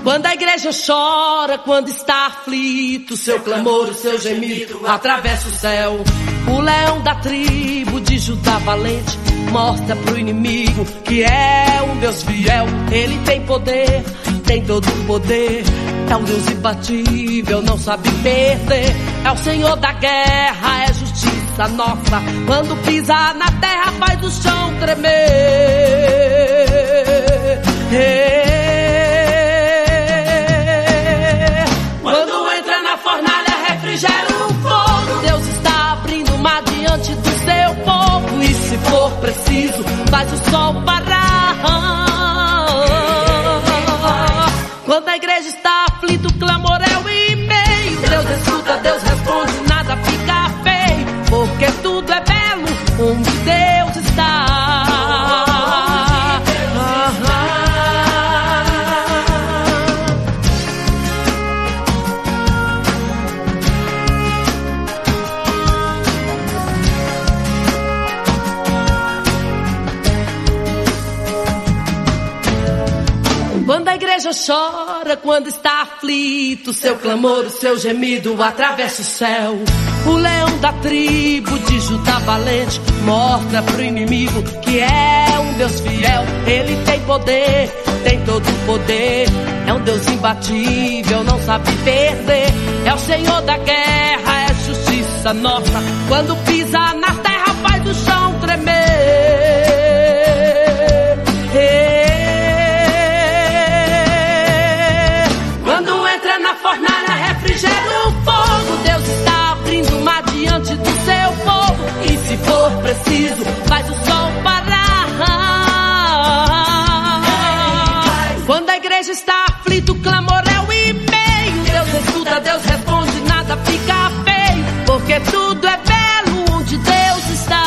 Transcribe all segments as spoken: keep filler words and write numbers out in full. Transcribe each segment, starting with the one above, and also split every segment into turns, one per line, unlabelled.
Quando a igreja chora, quando está aflito, seu clamor, o seu gemido atravessa o céu. O leão da tribo de Judá valente mostra pro inimigo que é um Deus fiel. Ele tem poder, tem todo o poder, é um Deus imbatível, não sabe perder. É o Senhor da guerra, é justiça nossa. Quando pisa na terra faz o chão tremer. Quando entra na fornalha refrigera o fogo. Deus está abrindo o mar diante do seu povo. E se for preciso faz o sol parar. Quando a igreja está aflita, o clamor é o e-mail. Deus escuta, Deus responde, nada fica feio, porque tudo é belo onde Deus está. Quando a igreja chora, quando está aflito, seu clamor, o seu gemido atravessa o céu. O leão da tribo de Judá valente mostra pro inimigo que é um Deus fiel. Ele tem poder, tem todo o poder, é um Deus imbatível, não sabe perder. É o Senhor da guerra, é justiça nossa. Quando pisa na terra faz o chão tremer. Fornalha refrigera o fogo. Deus está abrindo o mar diante do seu povo. E se for preciso faz o sol parar. Quando a igreja está aflita, o clamor é o e-mail. Deus escuta, Deus responde, nada fica feio, porque tudo é belo onde Deus está.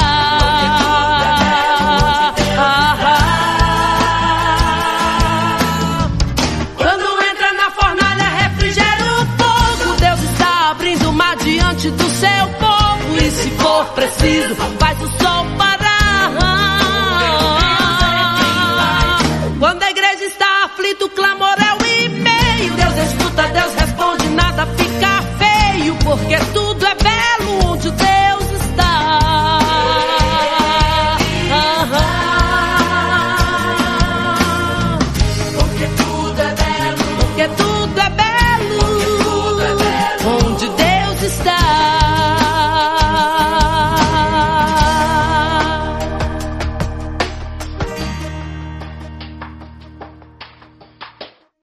Diante do seu povo. E se for preciso faz o sol parar. Quando a igreja está aflita, o clamor é o e-mail. Deus escuta, Deus responde, nada fica feio, porque tudo é belo onde Deus está. Porque tudo é belo, porque tudo é belo